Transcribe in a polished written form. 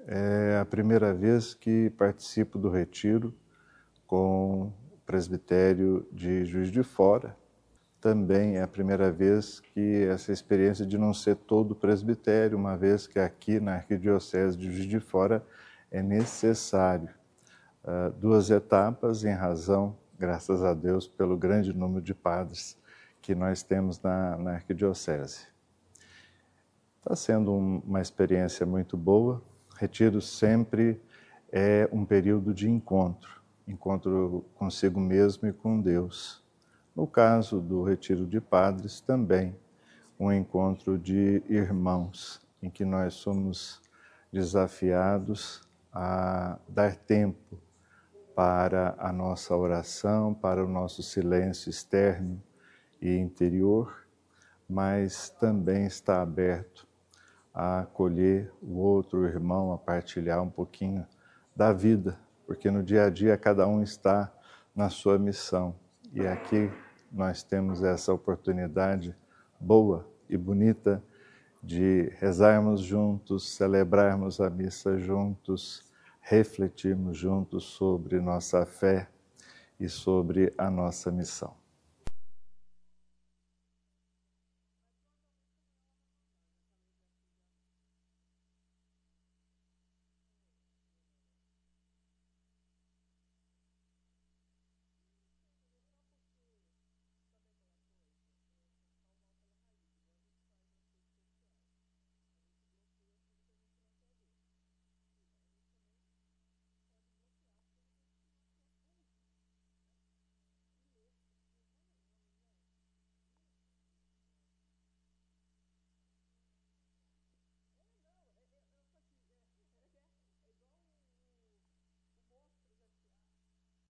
É a primeira vez que participo do retiro com o presbitério de Juiz de Fora. Também é a primeira vez que essa experiência de não ser todo presbitério, uma vez que aqui na Arquidiocese de Juiz de Fora é necessário 2 etapas em razão, graças a Deus, pelo grande número de padres que nós temos na Arquidiocese. Está sendo uma experiência muito boa. Retiro sempre é um período de encontro consigo mesmo e com Deus. No caso do retiro de padres, também um encontro de irmãos, em que nós somos desafiados a dar tempo para a nossa oração, para o nosso silêncio externo e interior, mas também está aberto a acolher o outro irmão, a partilhar um pouquinho da vida, porque no dia a dia cada um está na sua missão. E aqui nós temos essa oportunidade boa e bonita de rezarmos juntos, celebrarmos a missa juntos, refletirmos juntos sobre nossa fé e sobre a nossa missão.